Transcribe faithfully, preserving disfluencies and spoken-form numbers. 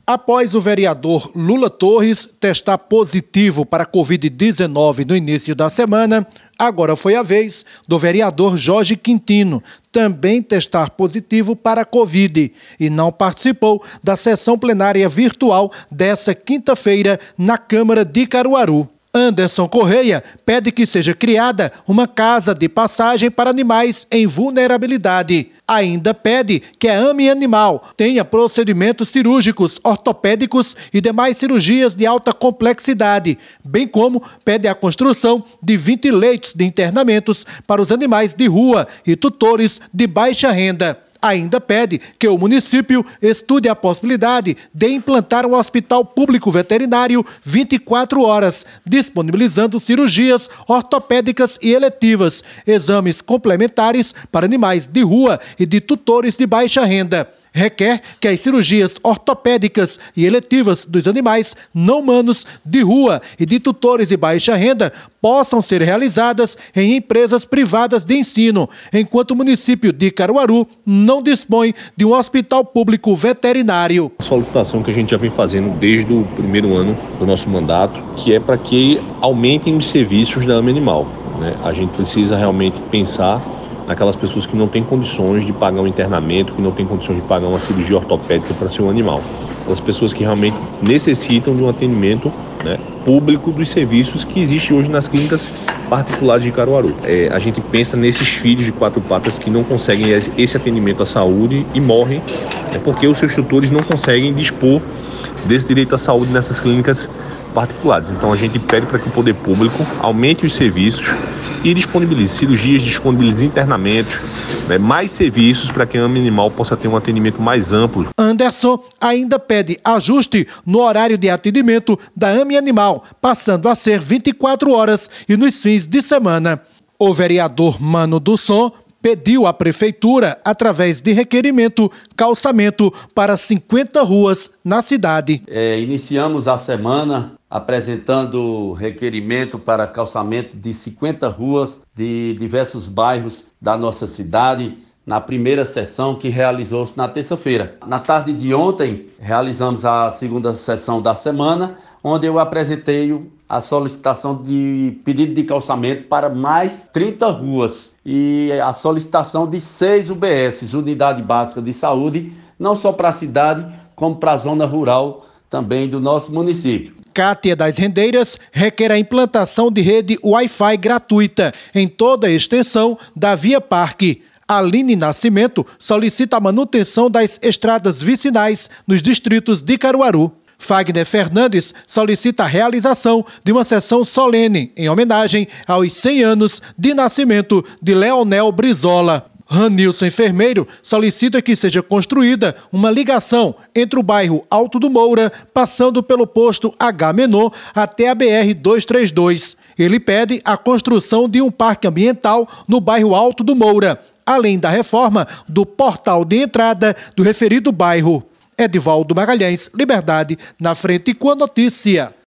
Após o vereador Lula Torres testar positivo para a covid dezenove no início da semana, agora foi a vez do vereador Jorge Quintino também testar positivo para a Covid e não participou da sessão plenária virtual dessa quinta-feira na Câmara de Caruaru. Anderson Correia pede que seja criada uma casa de passagem para animais em vulnerabilidade. Ainda pede que a AME Animal tenha procedimentos cirúrgicos, ortopédicos e demais cirurgias de alta complexidade, bem como pede a construção de vinte leitos de internamentos para os animais de rua e tutores de baixa renda. Ainda pede que o município estude a possibilidade de implantar um hospital público veterinário vinte e quatro horas, disponibilizando cirurgias ortopédicas e eletivas, exames complementares para animais de rua e de tutores de baixa renda. Requer que as cirurgias ortopédicas e eletivas dos animais não humanos de rua e de tutores de baixa renda possam ser realizadas em empresas privadas de ensino, enquanto o município de Caruaru não dispõe de um hospital público veterinário. A solicitação que a gente já vem fazendo desde o primeiro ano do nosso mandato, que é para que aumentem os serviços da AME Animal, né? A gente precisa realmente pensar naquelas pessoas que não têm condições de pagar um internamento, que não têm condições de pagar uma cirurgia ortopédica para seu animal. Aquelas pessoas que realmente necessitam de um atendimento, né, público dos serviços que existem hoje nas clínicas particulares de Caruaru. É, a gente pensa nesses filhos de quatro patas que não conseguem esse atendimento à saúde e morrem, é porque os seus tutores não conseguem dispor desse direito à saúde nessas clínicas particulares. Então a gente pede para que o poder público aumente os serviços e disponibilize cirurgias, disponibilize internamentos, né, mais serviços para que a AME Animal possa ter um atendimento mais amplo. Anderson ainda pede ajuste no horário de atendimento da AME Animal, passando a ser vinte e quatro horas e nos fins de semana. O vereador Mano do Som pediu à prefeitura, através de requerimento, calçamento para cinquenta ruas na cidade. É, iniciamos a semana apresentando requerimento para calçamento de cinquenta ruas de diversos bairros da nossa cidade, na primeira sessão que realizou-se na terça-feira. Na tarde de ontem, realizamos a segunda sessão da semana, onde eu apresentei a solicitação de pedido de calçamento para mais trinta ruas e a solicitação de seis U B S, Unidade Básica de Saúde, não só para a cidade, como para a zona rural também do nosso município. Cátia das Rendeiras requer a implantação de rede Wi-Fi gratuita em toda a extensão da Via Parque. Aline Nascimento solicita a manutenção das estradas vicinais nos distritos de Caruaru. Fagner Fernandes solicita a realização de uma sessão solene em homenagem aos cem anos de nascimento de Leonel Brizola. Ranilson Enfermeiro solicita que seja construída uma ligação entre o bairro Alto do Moura, passando pelo posto Agamenon até a B R duzentos e trinta e dois. Ele pede a construção de um parque ambiental no bairro Alto do Moura, além da reforma do portal de entrada do referido bairro. Edivaldo Magalhães, Liberdade, na frente com a notícia.